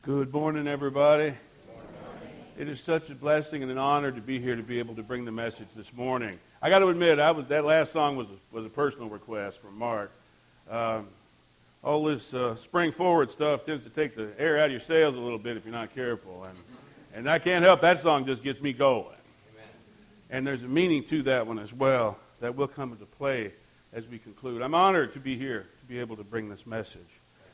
Good morning, everybody. It is such a blessing and an honor to be here to be able to bring the message this morning. I got to admit, that last song was a personal request from Mark. All this spring forward stuff tends to take the air out of your sails a little bit if you're not careful, and I can't help. That song just gets me going. Amen. And there's a meaning to that one as well that will come into play as we conclude. I'm honored to be here to be able to bring this message.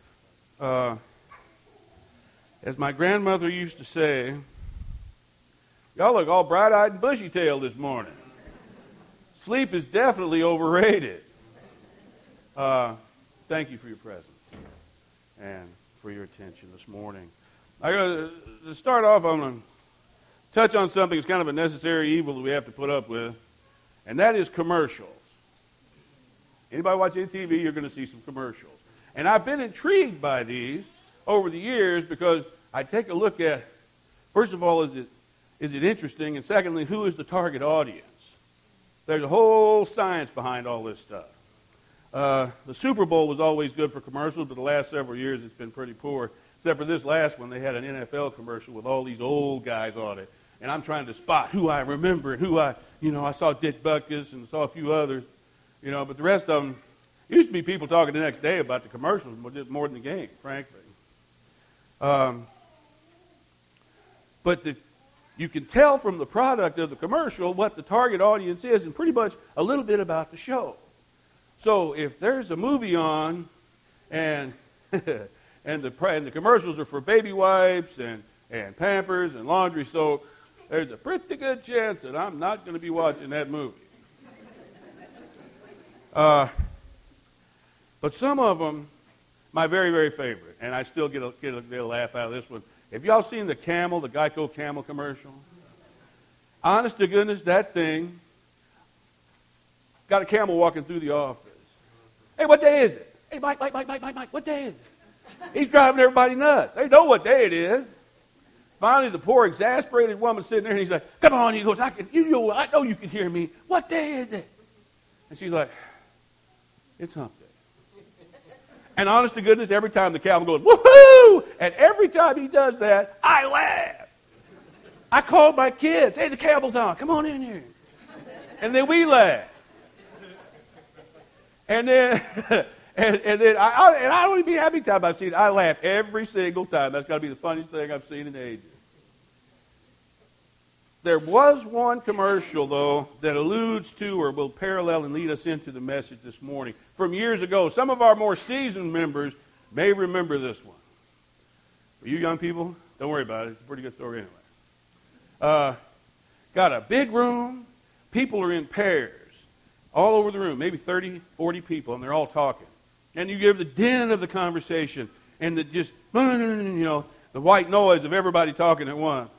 As my grandmother used to say, y'all look all bright-eyed and bushy-tailed this morning. Sleep is definitely overrated. Thank you for your presence and for your attention this morning. To start off, I'm going to touch on something that's kind of a necessary evil that we have to put up with, and that is commercials. Anybody watch any TV, you're going to see some commercials. And I've been intrigued by these over the years because I take a look at, first of all, is it interesting? And secondly, who is the target audience? There's a whole science behind all this stuff. The Super Bowl was always good for commercials, but the last several years it's been pretty poor. Except for this last one, they had an NFL commercial with all these old guys on it. And I'm trying to spot who I remember and I saw Dick Butkus and saw a few others, but the rest of them, used to be people talking the next day about the commercials more than the game, frankly. But you can tell from the product of the commercial what the target audience is and pretty much a little bit about the show. So if there's a movie on and and the commercials are for baby wipes and Pampers and laundry soap, there's a pretty good chance that I'm not going to be watching that movie. But some of them, my very, very favorite, and I still get a laugh out of this one. Have y'all seen the Geico Camel commercial? Honest to goodness, that thing got a camel walking through the office. Hey, what day is it? Hey, Mike, what day is it? He's driving everybody nuts. They know what day it is. Finally, the poor exasperated woman sitting there, and he's like, "Come on," he goes, I know you can hear me. What day is it? And she's like, "It's hump day." And honest to goodness, every time the camel goes, "Woohoo!" And every time he does that, I laugh. I called my kids. "Hey, the camel's on. Come on in here." And then we laugh. And then, I don't even how many times I've seen it. I laugh every single time. That's got to be the funniest thing I've seen in ages. There was one commercial, though, that alludes to or will parallel and lead us into the message this morning. From years ago, some of our more seasoned members may remember this one. For you young people, don't worry about it. It's a pretty good story anyway. Got a big room. People are in pairs all over the room, maybe 30, 40 people, and they're all talking. And you hear the din of the conversation and the white noise of everybody talking at once.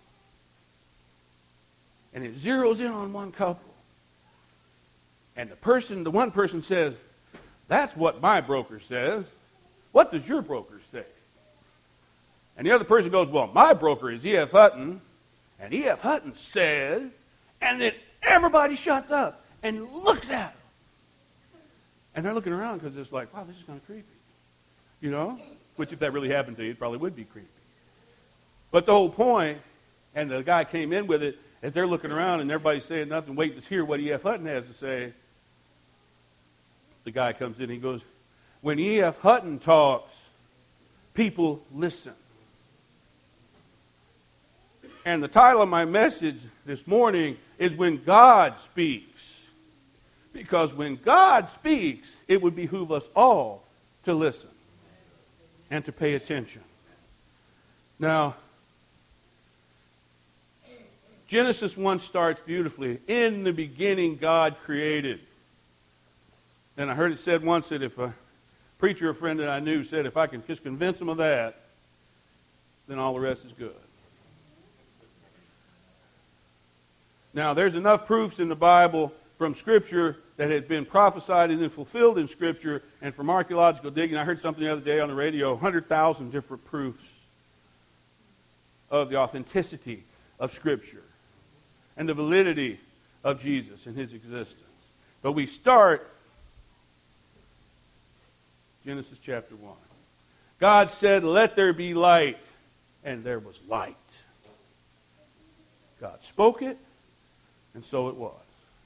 And it zeroes in on one couple. And the one person says, "That's what my broker says. What does your broker say?" And the other person goes, "Well, my broker is E.F. Hutton, and E.F. Hutton says," and then everybody shuts up and looks at them. And they're looking around because it's like, wow, this is kind of creepy. Which if that really happened to you, it probably would be creepy. But the whole point, and the guy came in with it, as they're looking around and everybody's saying nothing, waiting to hear what E.F. Hutton has to say, the guy comes in and he goes, "When E.F. Hutton talks, people listen." And the title of my message this morning is "When God Speaks." Because when God speaks, it would behoove us all to listen and to pay attention. Now, Genesis 1 starts beautifully. In the beginning, God created. And I heard it said once that if a preacher, a friend that I knew, said, if I can just convince them of that, then all the rest is good. Now, there's enough proofs in the Bible from Scripture that had been prophesied and then fulfilled in Scripture, and from archaeological digging. I heard something the other day on the radio, 100,000 different proofs of the authenticity of Scripture and the validity of Jesus and his existence. But we start Genesis chapter 1. God said, "Let there be light," and there was light. God spoke it, and so it was.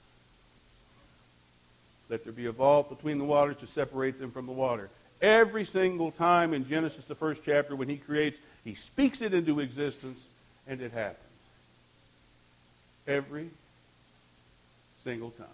Let there be a vault between the waters to separate them from the water. Every single time in Genesis, the first chapter, when he creates, he speaks it into existence, and it happens. Every single time.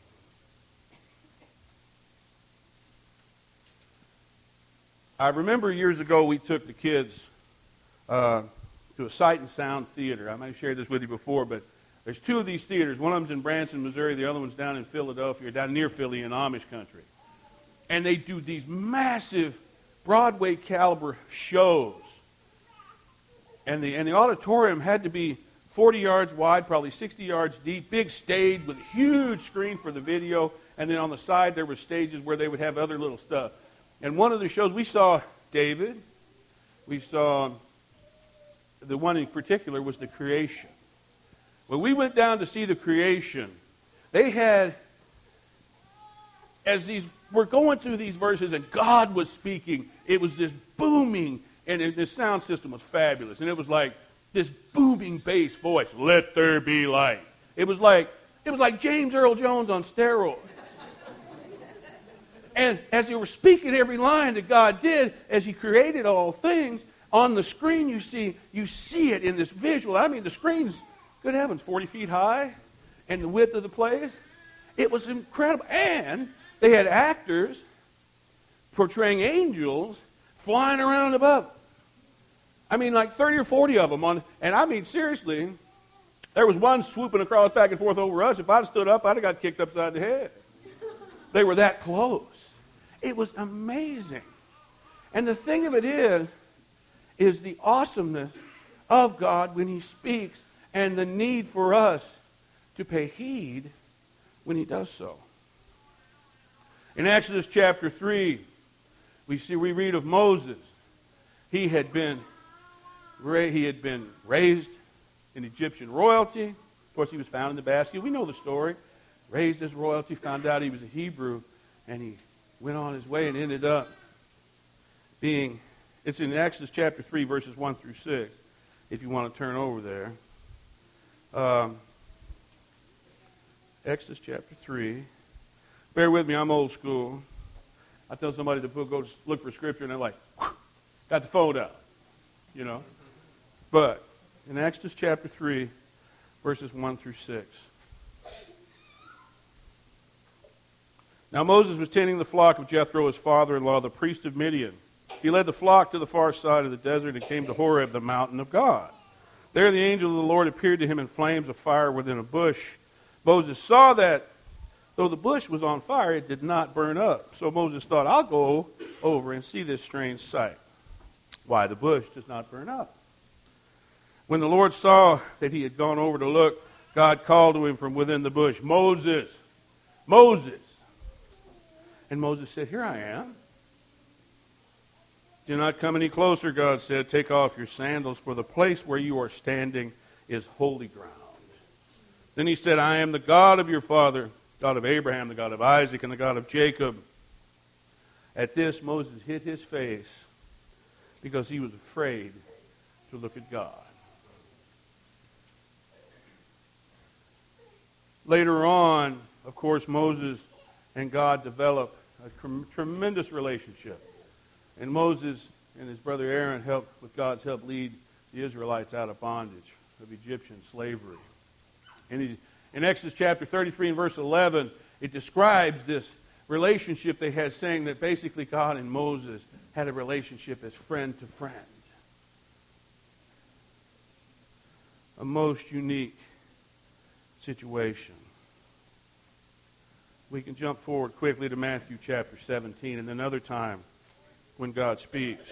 I remember years ago we took the kids to a Sight and Sound theater. I may have shared this with you before, but there's two of these theaters. One of them's in Branson, Missouri. The other one's down in Philadelphia, down near Philly in Amish country. And they do these massive Broadway caliber shows. And the auditorium had to be 40 yards wide, probably 60 yards deep, big stage with a huge screen for the video. And then on the side there were stages where they would have other little stuff. And one of the shows, we saw David. We saw, the one in particular was the creation. When we went down to see the creation, they had, as these we're going through these verses and God was speaking, it was this booming, and the sound system was fabulous. And it was like this booming bass voice, let there be light. It was like James Earl Jones on steroids. And as they were speaking every line that God did, as he created all things, on the screen you see it in this visual. I mean, the screen's, good heavens, 40 feet high, and the width of the place. It was incredible. And they had actors portraying angels flying around above. I mean, like 30 or 40 of them. And I mean, seriously, there was one swooping across back and forth over us. If I'd have stood up, I'd have got kicked upside the head. They were that close. It was amazing. And the thing of it is the awesomeness of God when he speaks and the need for us to pay heed when he does so. In Exodus chapter 3, we read of Moses. He had been raised in Egyptian royalty. Of course, he was found in the basket. We know the story. Raised as royalty, found out he was a Hebrew, and he went on his way and ended up being, it's in Exodus chapter 3, verses 1 through 6, if you want to turn over there. Exodus chapter 3. Bear with me, I'm old school. I tell somebody to go look for scripture, and they're like, got the phone out, you know. But in Exodus chapter 3, verses 1 through 6. Now Moses was tending the flock of Jethro, his father-in-law, the priest of Midian. He led the flock to the far side of the desert and came to Horeb, the mountain of God. There the angel of the Lord appeared to him in flames of fire within a bush. Moses saw that though the bush was on fire, it did not burn up. So Moses thought, I'll go over and see this strange sight. Why the bush does not burn up. When the Lord saw that he had gone over to look, God called to him from within the bush, Moses, Moses. And Moses said, here I am. Do not come any closer, God said. Take off your sandals, for the place where you are standing is holy ground. Then he said, I am the God of your father, God of Abraham, the God of Isaac, and the God of Jacob. At this, Moses hid his face because he was afraid to look at God. Later on, of course, Moses and God developed a tremendous relationship. And Moses and his brother Aaron helped, with God's help, lead the Israelites out of bondage, of Egyptian slavery. And in Exodus chapter 33 and verse 11, it describes this relationship they had, saying that basically God and Moses had a relationship as friend to friend. A most unique situation. We can jump forward quickly to Matthew chapter 17 and another time when God speaks.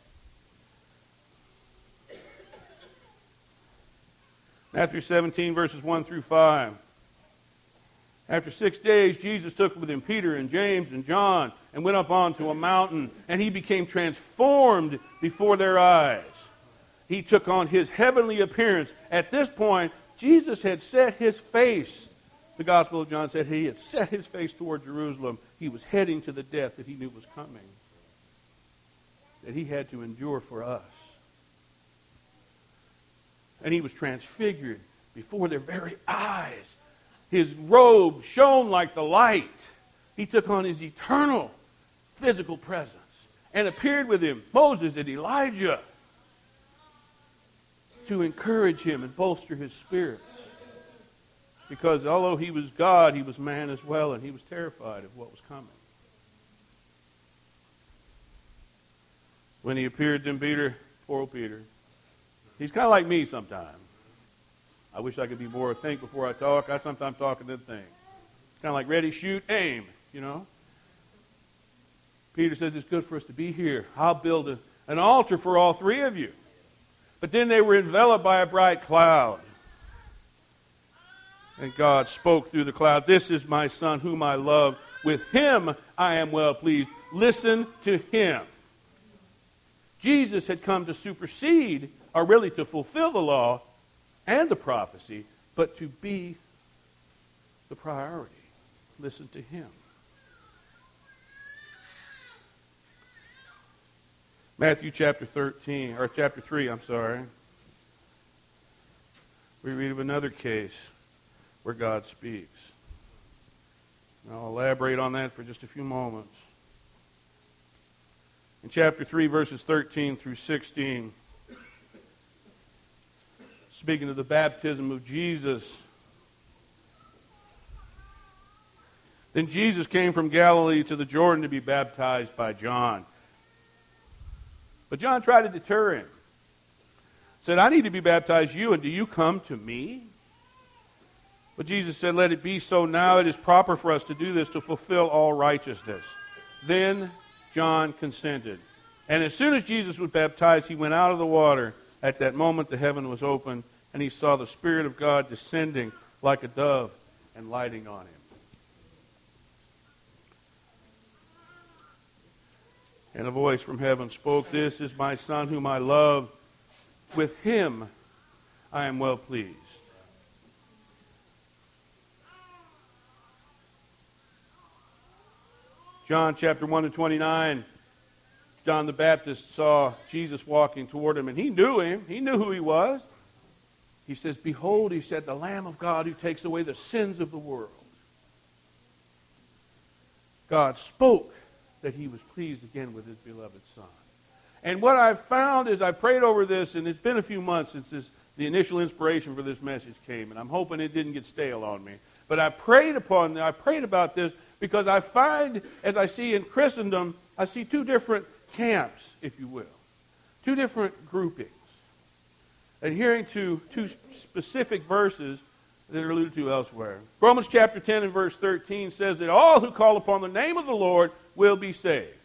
Matthew 17, verses 1 through 5. After 6 days, Jesus took with him Peter and James and John and went up onto a mountain, and he became transformed before their eyes. He took on his heavenly appearance. At this point, Jesus had set his face. The Gospel of John said he had set his face toward Jerusalem. He was heading to the death that he knew was coming, that he had to endure for us. and he was transfigured before their very eyes. His robe shone like the light. He took on his eternal physical presence and appeared with him, Moses and Elijah, to encourage him and bolster his spirits. Because although he was God, he was man as well, and he was terrified of what was coming. When he appeared to Peter, poor old Peter, he's kind of like me sometimes. I wish I could be more think before I talk. I sometimes talk and then think. It's kind of like ready, shoot, aim, you know. Peter says, it's good for us to be here. I'll build an altar for all three of you. But then they were enveloped by a bright cloud. And God spoke through the cloud, this is my Son whom I love. With him I am well pleased. Listen to him. Jesus had come to supersede, or really to fulfill the law and the prophecy, but to be the priority. Listen to him. Matthew chapter 3, we read of another case where God speaks. And I'll elaborate on that for just a few moments. In chapter 3, verses 13 through 16, speaking of the baptism of Jesus. Then Jesus came from Galilee to the Jordan to be baptized by John. But John tried to deter him. Said, I need to be baptized you, and do you come to me? But Jesus said, let it be so now. It is proper for us to do this to fulfill all righteousness. Then John consented. And as soon as Jesus was baptized, he went out of the water. At that moment, the heaven was opened, and he saw the Spirit of God descending like a dove and lighting on him. And a voice from heaven spoke, this is my Son whom I love. With him I am well pleased. John chapter 1 and 29, John the Baptist saw Jesus walking toward him, and he knew him. He knew who he was. He says, behold, he said, the Lamb of God who takes away the sins of the world. God spoke that he was pleased again with his beloved Son. And what I've found is I prayed over this, and it's been a few months since the initial inspiration for this message came, and I'm hoping it didn't get stale on me. But I prayed about this because I find, as I see in Christendom, I see two different camps, if you will. Two different groupings. Adhering to two specific verses that are alluded to elsewhere. Romans chapter 10 and verse 13 says that all who call upon the name of the Lord will be saved.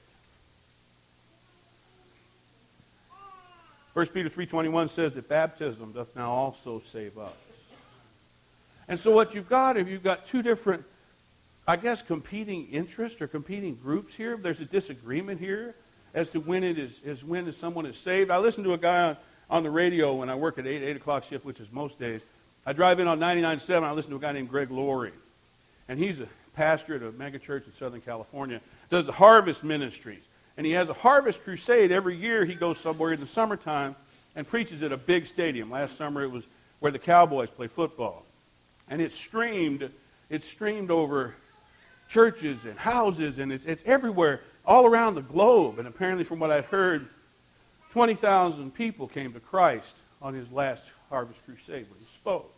1 Peter 3:21 says that baptism doth now also save us. And so what you've got, if you've got two different, I guess, competing interests or competing groups here, there's a disagreement here as to when someone is saved. I listened to a guy on the radio when I work at 8 o'clock shift, which is most days. I drive in on 99.7. I listen to a guy named Greg Laurie. And he's a pastor at a mega church in Southern California. Does the harvest ministries. And he has a harvest crusade. Every year he goes somewhere in the summertime and preaches at a big stadium. Last summer it was where the Cowboys play football. And it's streamed over churches and houses, and it's everywhere, all around the globe. And apparently, from what I'd heard, 20,000 people came to Christ on his last harvest crusade when he spoke.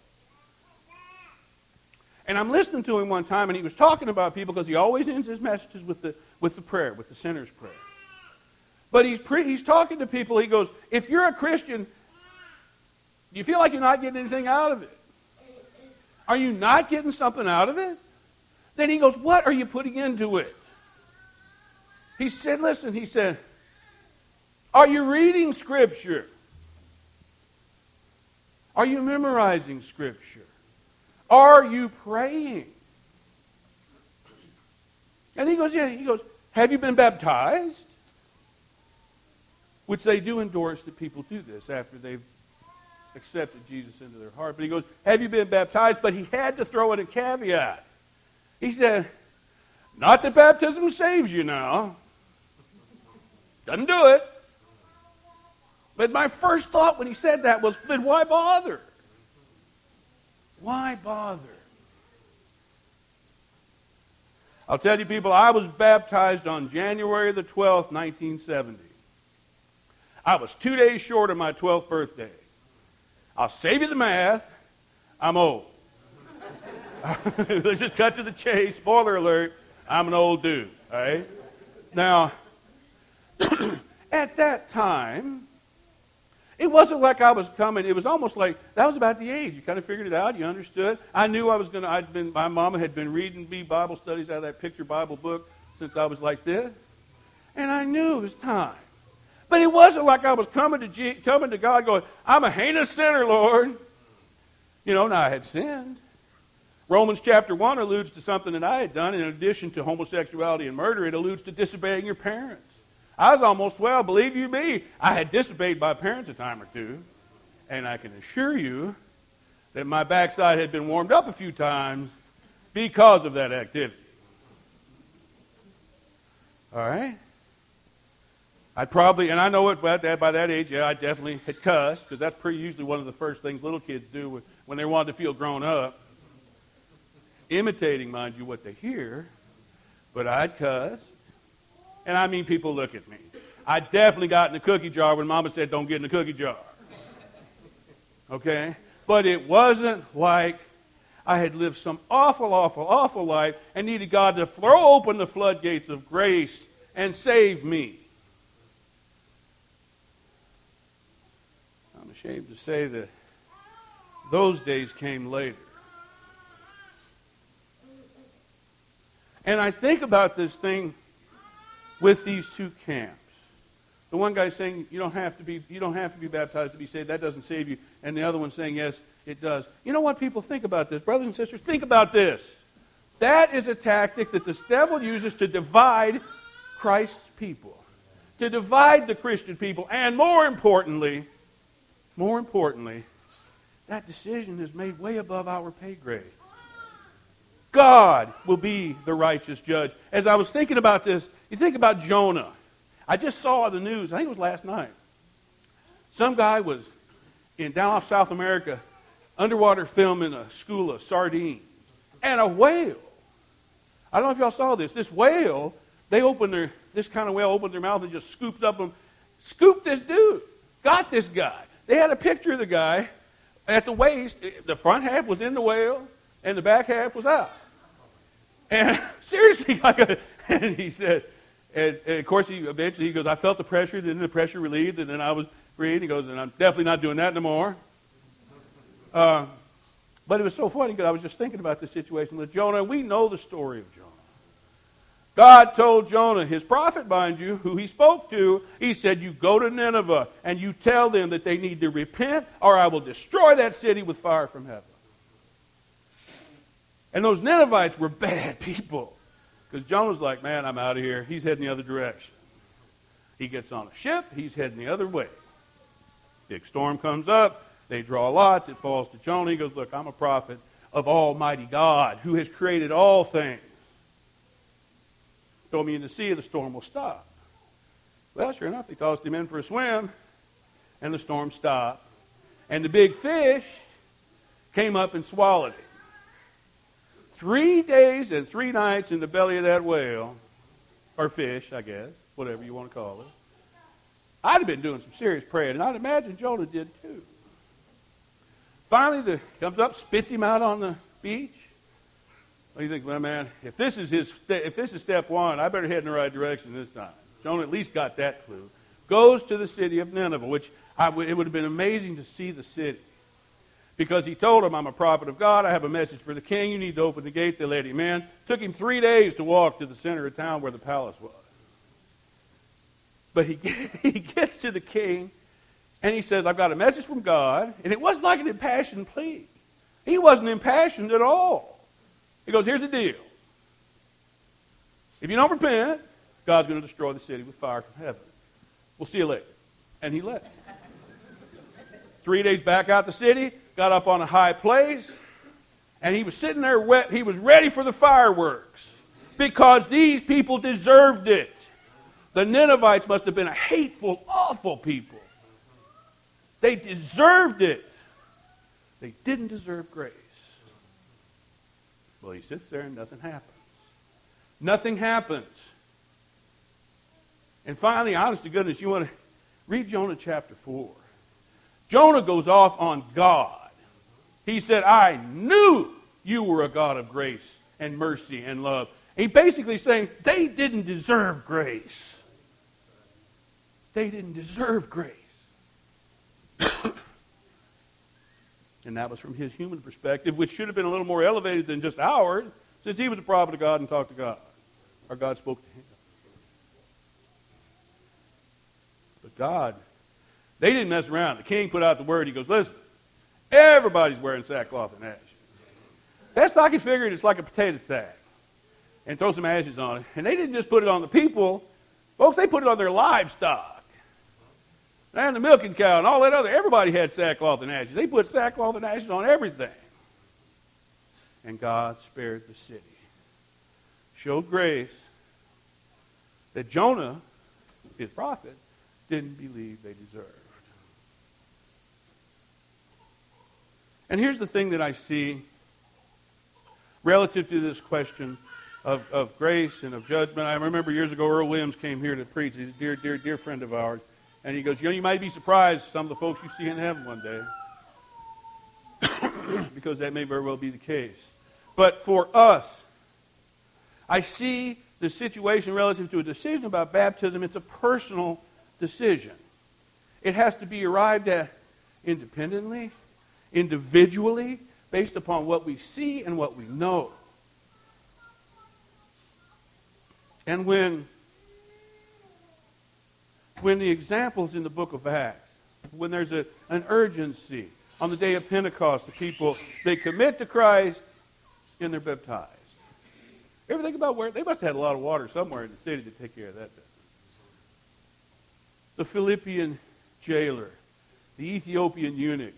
And I'm listening to him one time, and he was talking about people because he always ends his messages with the prayer, with the sinner's prayer. But he's talking to people. He goes, if you're a Christian, do you feel like you're not getting anything out of it? Are you not getting something out of it? Then he goes, what are you putting into it? He said, listen, he said, are you reading Scripture? Are you memorizing Scripture? Are you praying? And he goes, yeah. He goes, have you been baptized? Which they do endorse that people do this after they've accepted Jesus into their heart. But he goes, have you been baptized? But he had to throw in a caveat. He said, not that baptism saves you now. Doesn't do it. But my first thought when he said that was, then why bother? Why bother? I'll tell you, people, I was baptized on January the 12th, 1970. I was 2 days short of my 12th birthday. I'll save you the math. I'm old. Let's just cut to the chase. Spoiler alert, I'm an old dude. All right? Now, at that time, it wasn't like I was coming. It was almost like that was about the age. You kind of figured it out. You understood. I knew I was going to. My mama had been reading me Bible studies out of that picture Bible book since I was like this, and I knew it was time. But it wasn't like I was coming to God going, I'm a heinous sinner, Lord. You know, now I had sinned. Romans chapter 1 alludes to something that I had done. In addition to homosexuality and murder, it alludes to disobeying your parents. I was almost, well, believe you me, I had disobeyed my parents a time or two. And I can assure you that my backside had been warmed up a few times because of that activity. All right? I'd probably, and I know it by that age, yeah, I definitely had cussed, because that's pretty usually one of the first things little kids do when they want to feel grown up. Imitating, mind you, what they hear. But I'd cussed. And I mean, people look at me. I definitely got in the cookie jar when Mama said, don't get in the cookie jar. Okay? But it wasn't like I had lived some awful, awful, awful life and needed God to throw open the floodgates of grace and save me. I'm ashamed to say that those days came later. And I think about this thing with these two camps. The one guy saying you don't have to be baptized to be saved. That doesn't save you. And the other one saying yes, it does. You know what people think about this, brothers and sisters? Think about this. That is a tactic that the devil uses to divide Christ's people, to divide the Christian people, and more importantly, that decision is made way above our pay grade. God will be the righteous judge. As I was thinking about this, you think about Jonah. I just saw the news, I think it was last night. Some guy was down off South America, underwater filming a school of sardines. And a whale. I don't know if y'all saw this. This whale, this kind of whale opened their mouth and just scooped this dude. Got this guy. They had a picture of the guy at the waist. The front half was in the whale, and the back half was out. And seriously, and he said, and of course, eventually he goes, I felt the pressure, then the pressure relieved, and then I was free. And he goes, and I'm definitely not doing that no more. But it was so funny because I was just thinking about this situation with Jonah, and we know the story of Jonah. God told Jonah, his prophet, mind you, who he spoke to, he said, you go to Nineveh and you tell them that they need to repent or I will destroy that city with fire from heaven. And those Ninevites were bad people. Because Jonah's like, man, I'm out of here. He's heading the other direction. He gets on a ship. He's heading the other way. Big storm comes up. They draw lots. It falls to Jonah. He goes, look, I'm a prophet of Almighty God who has created all things. Told me in the sea the storm will stop. Well, sure enough, they tossed him in for a swim, and the storm stopped. And the big fish came up and swallowed him. 3 days and 3 nights in the belly of that whale, or fish, I guess, whatever you want to call it. I'd have been doing some serious praying, and I'd imagine Jonah did too. Finally, comes up, spits him out on the beach. What do you think, well, man, if this is step one, I better head in the right direction this time. Jonah at least got that clue. Goes to the city of Nineveh, which it would have been amazing to see the city. Because he told him, I'm a prophet of God, I have a message for the king, you need to open the gate. They let him in. Took him 3 days to walk to the center of town where the palace was. But he gets to the king, and he says, I've got a message from God, and it wasn't like an impassioned plea. He wasn't impassioned at all. He goes, here's the deal. If you don't repent, God's going to destroy the city with fire from heaven. We'll see you later. And he left. 3 days back out the city, got up on a high place, and he was sitting there wet. He was ready for the fireworks because these people deserved it. The Ninevites must have been a hateful, awful people. They deserved it. They didn't deserve grace. Well, he sits there and nothing happens. Nothing happens. And finally, honest to goodness, you want to read Jonah chapter 4. Jonah goes off on God. He said, I knew you were a God of grace and mercy and love. He basically saying, they didn't deserve grace. They didn't deserve grace. And that was from his human perspective, which should have been a little more elevated than just ours, since he was a prophet of God and talked to God. Or God spoke to him. But God, they didn't mess around. The king put out the word. He goes, listen, everybody's wearing sackcloth and ashes. Best I can figure it, it's like a potato sack. And throw some ashes on it. And they didn't just put it on the people. Folks, they put it on their livestock. And the milking cow and all that other, everybody had sackcloth and ashes. They put sackcloth and ashes on everything. And God spared the city. Showed grace that Jonah, his prophet, didn't believe they deserved. And here's the thing that I see relative to this question of grace and of judgment. I remember years ago Earl Williams came here to preach. He's a dear friend of ours. And he goes, you might be surprised some of the folks you see in heaven one day. Because that may very well be the case. But for us, I see the situation relative to a decision about baptism. It's a personal decision. It has to be arrived at independently, individually, based upon what we see and what we know. And when the examples in the book of Acts, when there's an urgency on the day of Pentecost, the people, they commit to Christ and they're baptized. You ever think about where? They must have had a lot of water somewhere in the city to take care of that. The Philippian jailer, the Ethiopian eunuch,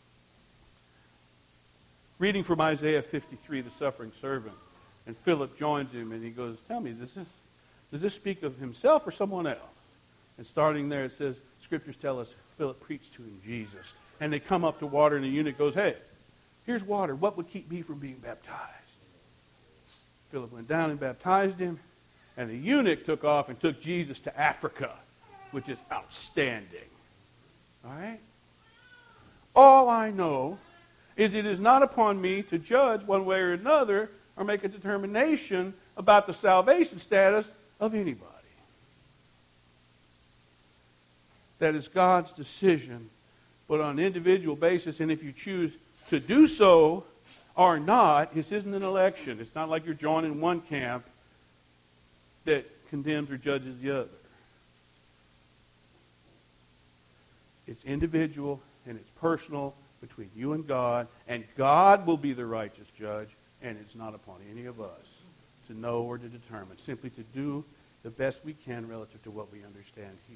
reading from Isaiah 53, the suffering servant, and Philip joins him and he goes, tell me, does this speak of himself or someone else? And starting there, it says, Scriptures tell us Philip preached to him Jesus. And they come up to water, and the eunuch goes, hey, here's water. What would keep me from being baptized? Philip went down and baptized him, and the eunuch took off and took Jesus to Africa, which is outstanding. All right? All I know is it is not upon me to judge one way or another or make a determination about the salvation status of anybody. That is God's decision, but on an individual basis, and if you choose to do so or not, this isn't an election. It's not like you're joining one camp that condemns or judges the other. It's individual and it's personal between you and God will be the righteous judge, and it's not upon any of us to know or to determine, simply to do the best we can relative to what we understand here.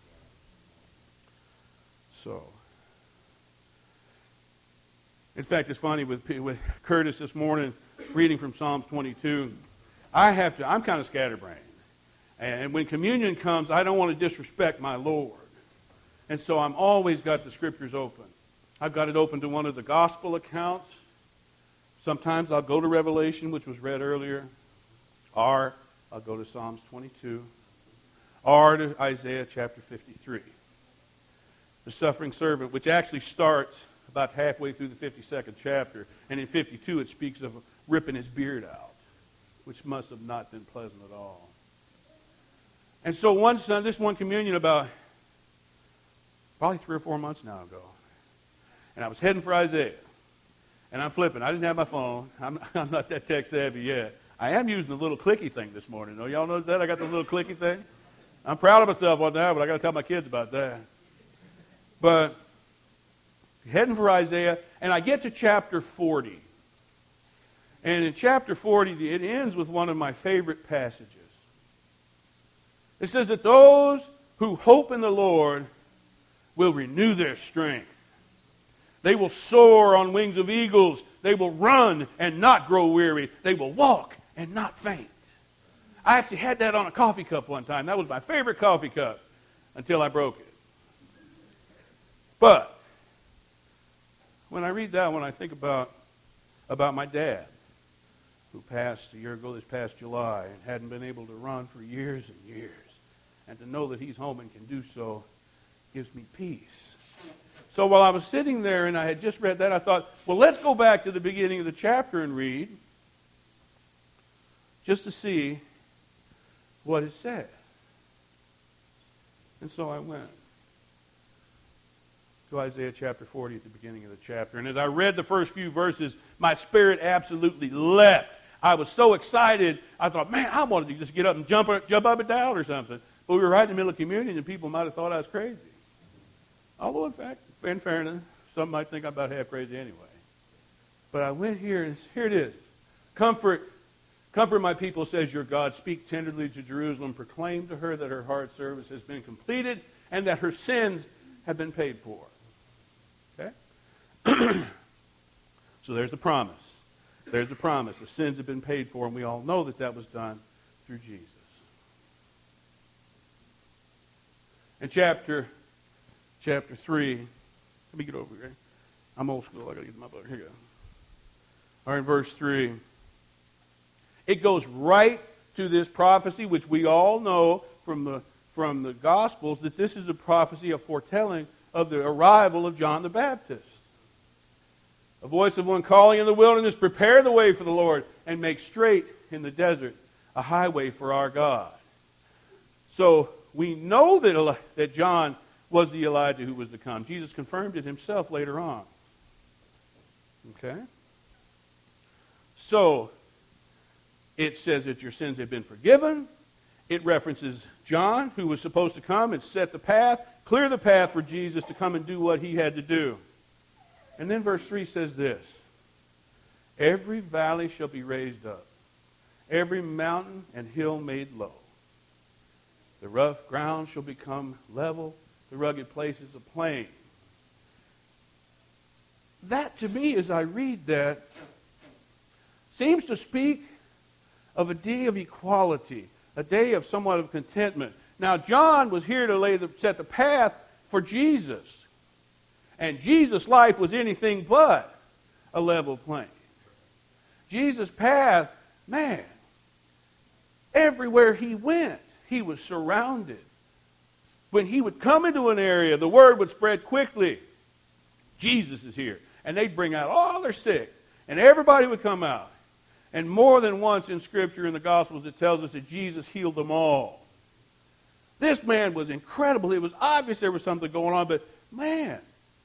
So, in fact, it's funny with Curtis this morning, reading from Psalms 22, I'm kind of scatterbrained. And when communion comes, I don't want to disrespect my Lord. And so I'm always got the Scriptures open. I've got it open to one of the gospel accounts. Sometimes I'll go to Revelation, which was read earlier. Or I'll go to Psalms 22. Or to Isaiah chapter 53. The suffering servant, which actually starts about halfway through the 52nd chapter. And in 52 it speaks of ripping his beard out, which must have not been pleasant at all. And so this one communion about probably 3 or 4 months now ago. And I was heading for Isaiah. And I'm flipping. I didn't have my phone. I'm not that tech savvy yet. I am using the little clicky thing this morning. Oh, y'all know that? I got the little clicky thing. I'm proud of myself on that, but I got to tell my kids about that. But heading for Isaiah, and I get to chapter 40. And in chapter 40, it ends with one of my favorite passages. It says that those who hope in the Lord will renew their strength. They will soar on wings of eagles. They will run and not grow weary. They will walk and not faint. I actually had that on a coffee cup one time. That was my favorite coffee cup until I broke it. But when I read that, when I think about my dad, who passed a year ago this past July and hadn't been able to run for years and years, and to know that he's home and can do so gives me peace. So while I was sitting there and I had just read that, I thought, well, let's go back to the beginning of the chapter and read, just to see what it said. And so I went to Isaiah chapter 40 at the beginning of the chapter. And as I read the first few verses, my spirit absolutely leapt. I was so excited, I thought, man, I wanted to just get up and jump up and down or something. But we were right in the middle of communion, and people might have thought I was crazy. Although, in fact, in fairness, some might think I'm about half crazy anyway. But I went here, and here it is. Comfort my people, says your God. Speak tenderly to Jerusalem. Proclaim to her that her hard service has been completed and that her sins have been paid for. Okay? So there's the promise. There's the promise. The sins have been paid for, and we all know that was done through Jesus. In chapter 3, let me get over here. I'm old school. I got to get my book. Here you go. All right, in verse 3. It goes right to this prophecy, which we all know from the Gospels, that this is a prophecy, a foretelling of the arrival of John the Baptist. A voice of one calling in the wilderness, prepare the way for the Lord, and make straight in the desert a highway for our God. So we know that John was the Elijah who was to come. Jesus confirmed it himself later on. Okay? So, it says that your sins have been forgiven. It references John, who was supposed to come and set the path, clear the path for Jesus to come and do what he had to do. And then verse 3 says this, every valley shall be raised up, every mountain and hill made low. The rough ground shall become level, the rugged places a plain. That, to me, as I read that, seems to speak of a day of equality, a day of somewhat of contentment. Now, John was here to set the path for Jesus. And Jesus' life was anything but a level plain. Jesus' path, man, everywhere he went, he was surrounded. When he would come into an area, the word would spread quickly. Jesus is here. And they'd bring out all their sick. And everybody would come out. And more than once in Scripture, in the Gospels, it tells us that Jesus healed them all. This man was incredible. It was obvious there was something going on, but man,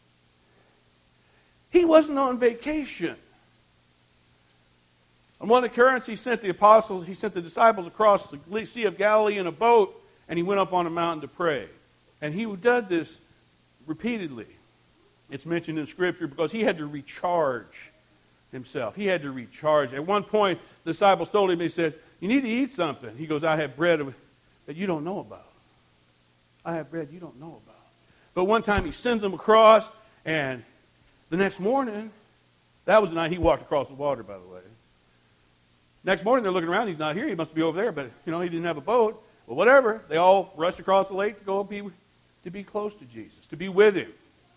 he wasn't on vacation. On one occurrence, he sent the disciples across the Sea of Galilee in a boat, and he went up on a mountain to pray. And he did this repeatedly. It's mentioned in Scripture because he had to recharge himself. He had to recharge. At one point, the disciples told him, he said, you need to eat something. He goes, I have bread that you don't know about. I have bread you don't know about. But one time he sends them across, and the next morning, that was the night he walked across the water, by the way. Next morning, they're looking around. He's not here. He must be over there. But, he didn't have a boat. Well, whatever. They all rushed across the lake to go to be close to Jesus, to be with him.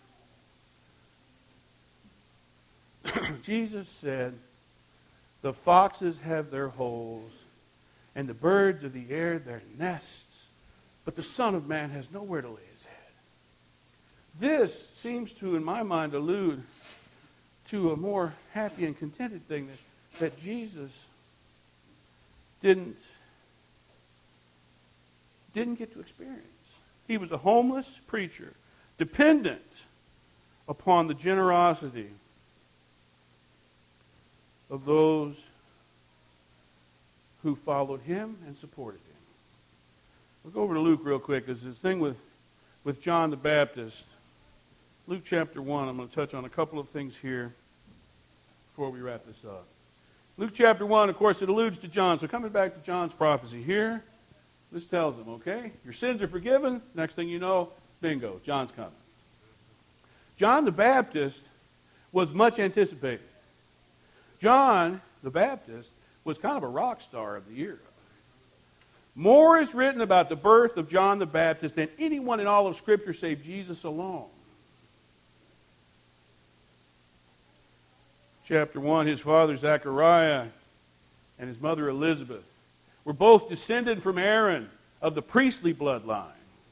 Jesus said, the foxes have their holes, and the birds of the air their nests, but the Son of Man has nowhere to lay his head. This seems to, in my mind, allude to a more happy and contented thing that Jesus didn't get to experience. He was a homeless preacher, dependent upon the generosity of those who followed him and supported him. We'll go over to Luke real quick, because this thing with John the Baptist, Luke chapter 1, I'm going to touch on a couple of things here before we wrap this up. Luke chapter 1, of course, it alludes to John. So coming back to John's prophecy here, this tells them, okay, your sins are forgiven. Next thing you know, bingo, John's coming. John the Baptist was much anticipated. John the Baptist was kind of a rock star of the era. More is written about the birth of John the Baptist than anyone in all of Scripture save Jesus alone. chapter 1, his father Zechariah and his mother Elizabeth were both descended from Aaron of the priestly bloodline.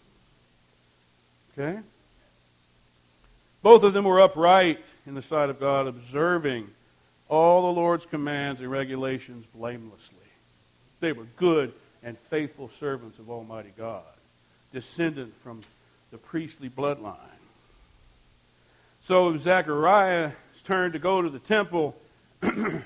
Okay? Both of them were upright in the sight of God, observing all the Lord's commands and regulations blamelessly. They were good and faithful servants of Almighty God, descendant from the priestly bloodline. So Zechariah's turn to go to the temple, and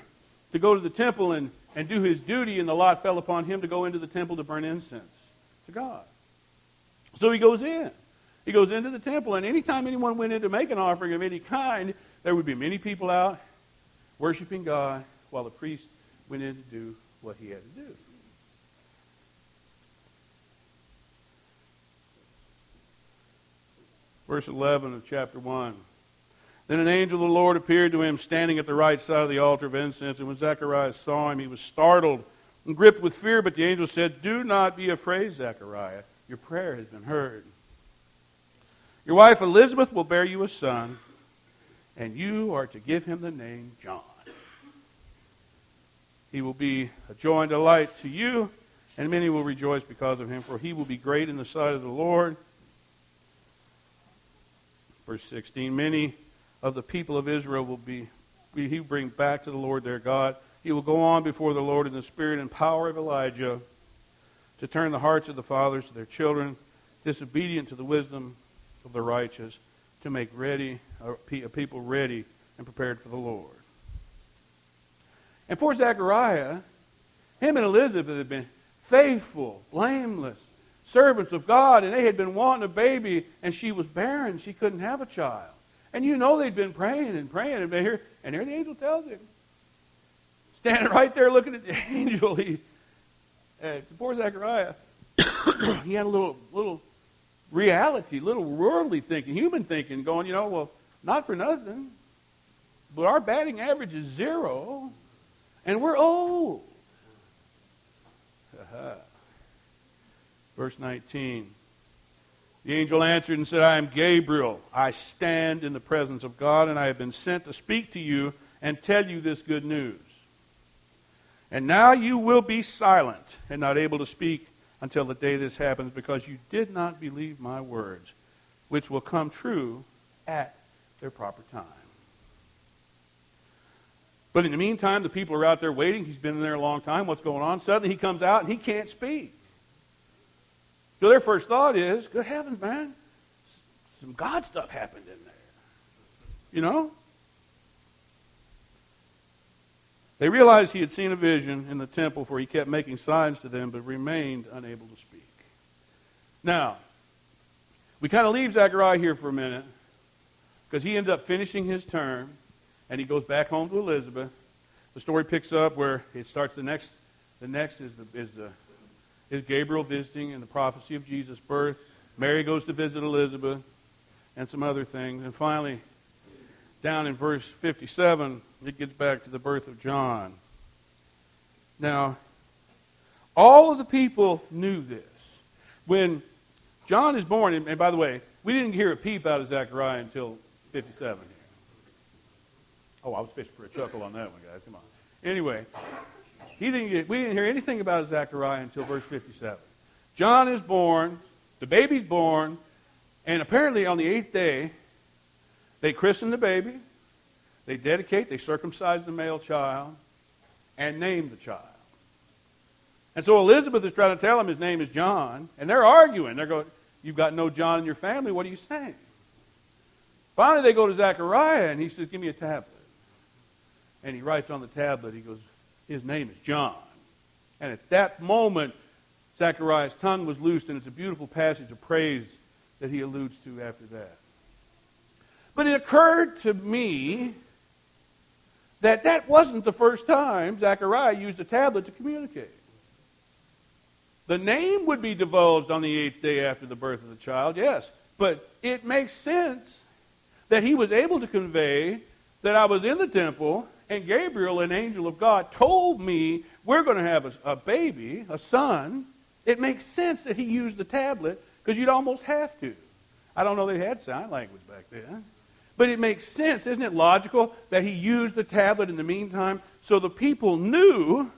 do his duty, and the lot fell upon him to go into the temple to burn incense to God. So he goes in. He goes into the temple, and anytime anyone went in to make an offering of any kind, there would be many people out worshiping God while the priest went in to do what he had to do. Verse 11 of chapter 1. Then an angel of the Lord appeared to him standing at the right side of the altar of incense, and when Zechariah saw him, he was startled and gripped with fear, but the angel said, "Do not be afraid, Zechariah. Your prayer has been heard. Your wife Elizabeth will bear you a son, and you are to give him the name John. He will be a joy and delight to you, and many will rejoice because of him, for he will be great in the sight of the Lord." Verse 16, many of the people of Israel will he bring back to the Lord their God. He will go on before the Lord in the spirit and power of Elijah to turn the hearts of the fathers to their children, disobedient to the wisdom of the righteous, to make ready a people ready and prepared for the Lord. And poor Zechariah, him and Elizabeth had been faithful, blameless servants of God, and they had been wanting a baby, and she was barren. She couldn't have a child. And you know they'd been praying, and here the angel tells him. Standing right there looking at the angel, poor Zechariah, he had a little reality, little worldly thinking, human thinking, going, well, not for nothing, but our batting average is 0, and we're old. Verse 19. The angel answered and said, "I am Gabriel. I stand in the presence of God, and I have been sent to speak to you and tell you this good news. And now you will be silent and not able to speak until the day this happens, because you did not believe my words, which will come true at their proper time." But in the meantime, the people are out there waiting. He's been in there a long time. What's going on? Suddenly he comes out and he can't speak. So their first thought is, good heavens, man, some God stuff happened in there. They realized he had seen a vision in the temple, for he kept making signs to them, but remained unable to speak. Now, we kind of leave Zechariah here for a minute, because he ends up finishing his term, and he goes back home to Elizabeth. The story picks up where it starts. The next is Gabriel visiting and the prophecy of Jesus' birth. Mary goes to visit Elizabeth and some other things. And finally, down in verse 57, it gets back to the birth of John. Now, all of the people knew this. When John is born, and by the way, we didn't hear a peep out of Zechariah until 57 here. Oh, I was fishing for a chuckle on that one, guys. Come on. Anyway, we didn't hear anything about Zechariah until verse 57. John is born, the baby's born, and apparently on the 8th day, they christen the baby, they dedicate, they circumcise the male child, and name the child. And so Elizabeth is trying to tell him his name is John, and they're arguing. They're going, "You've got no John in your family, what are you saying?" Finally, they go to Zechariah, and he says, "Give me a tablet." And he writes on the tablet, he goes, "His name is John." And at that moment, Zechariah's tongue was loosed, and it's a beautiful passage of praise that he alludes to after that. But it occurred to me that wasn't the first time Zechariah used a tablet to communicate. The name would be divulged on the 8th day after the birth of the child, yes. But it makes sense that he was able to convey that I was in the temple, and Gabriel, an angel of God, told me we're going to have a baby, a son. It makes sense that he used the tablet, because you'd almost have to. I don't know they had sign language back then. But it makes sense, isn't it logical, that he used the tablet in the meantime? So the people knew,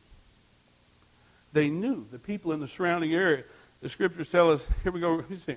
the people in the surrounding area. The scriptures tell us, here we go, let me see.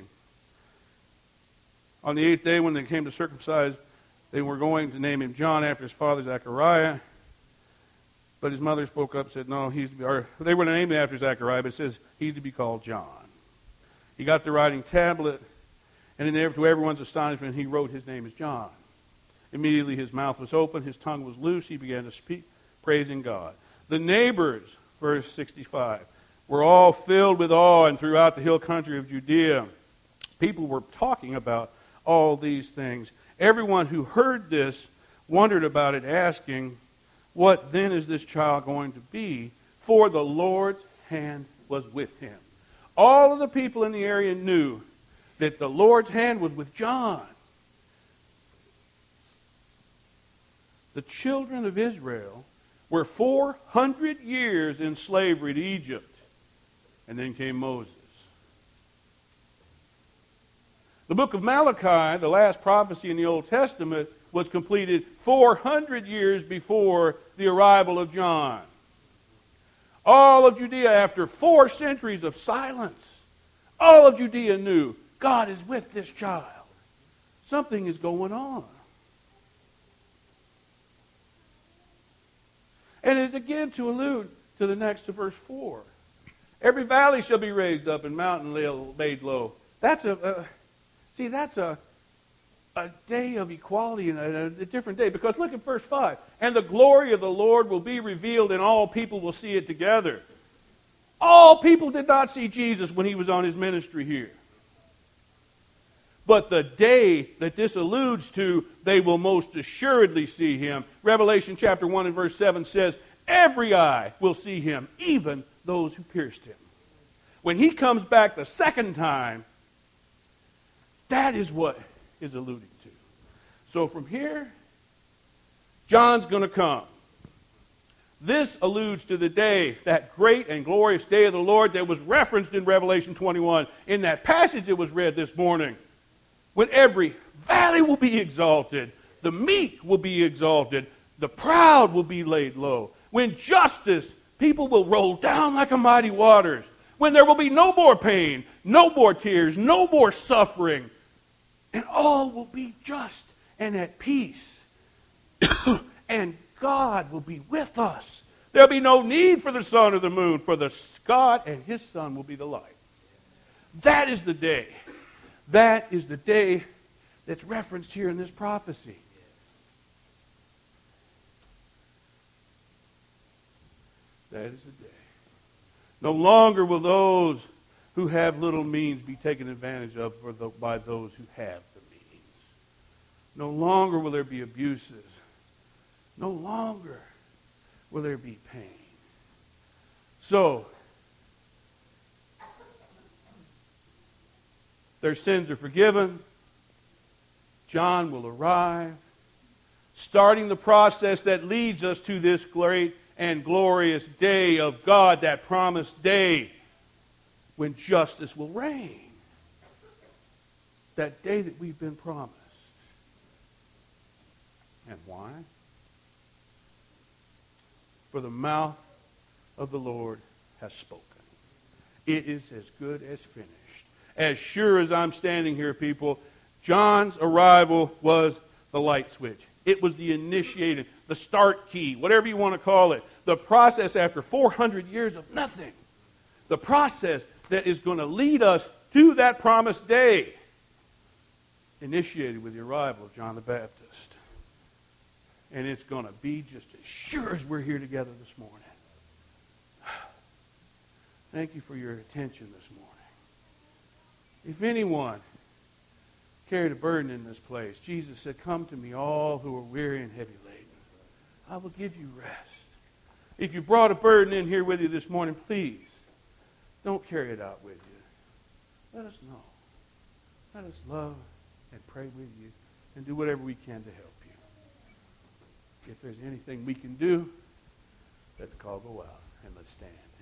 On the 8th day when they came to circumcise, they were going to name him John after his father Zechariah. But his mother spoke up and said, no, they were to name him after Zechariah, but it says he's to be called John. He got the writing tablet, and to everyone's astonishment, he wrote his name as John. Immediately his mouth was open, his tongue was loose, he began to speak, praising God. The neighbors, verse 65, were all filled with awe, and throughout the hill country of Judea, people were talking about all these things. Everyone who heard this wondered about it, asking, what then is this child going to be? For the Lord's hand was with him. All of the people in the area knew that the Lord's hand was with John. The children of Israel were 400 years in slavery to Egypt. And then came Moses. The book of Malachi, the last prophecy in the Old Testament, was completed 400 years before the arrival of John. All of Judea, after 4 centuries of silence, all of Judea knew God is with this child. Something is going on. And it's again to allude to the next, to verse 4. Every valley shall be raised up and mountain made low. That's a day of equality and a different day. Because look at verse 5. And the glory of the Lord will be revealed, and all people will see it together. All people did not see Jesus when he was on his ministry here. But the day that this alludes to, they will most assuredly see him. Revelation chapter 1 and verse 7 says, every eye will see him, even those who pierced him. When he comes back the second time, that is what is alluding to. So from here, John's going to come. This alludes to the day, that great and glorious day of the Lord that was referenced in Revelation 21, in that passage that was read this morning, when every valley will be exalted, the meek will be exalted, the proud will be laid low. When justice, people will roll down like a mighty waters. When there will be no more pain, no more tears, no more suffering, and all will be just and at peace. And God will be with us. There'll be no need for the sun or the moon, for God and his Son will be the light. That is the day. That is the day that's referenced here in this prophecy. That is the day. No longer will those who have little means be taken advantage of by those who have the means. No longer will there be abuses. No longer will there be pain. So, their sins are forgiven. John will arrive, starting the process that leads us to this great and glorious day of God, that promised day when justice will reign. That day that we've been promised. And why? For the mouth of the Lord has spoken. It is as good as finished. As sure as I'm standing here, people, John's arrival was the light switch. It was the initiating, the start key, whatever you want to call it. The process after 400 years of nothing. The process that is going to lead us to that promised day. Initiated with the arrival of John the Baptist. And it's going to be just as sure as we're here together this morning. Thank you for your attention this morning. If anyone carried a burden in this place, Jesus said, come to me all who are weary and heavy laden. I will give you rest. If you brought a burden in here with you this morning, please don't carry it out with you. Let us know. Let us love and pray with you and do whatever we can to help you. If there's anything we can do, let the call go out and let's stand.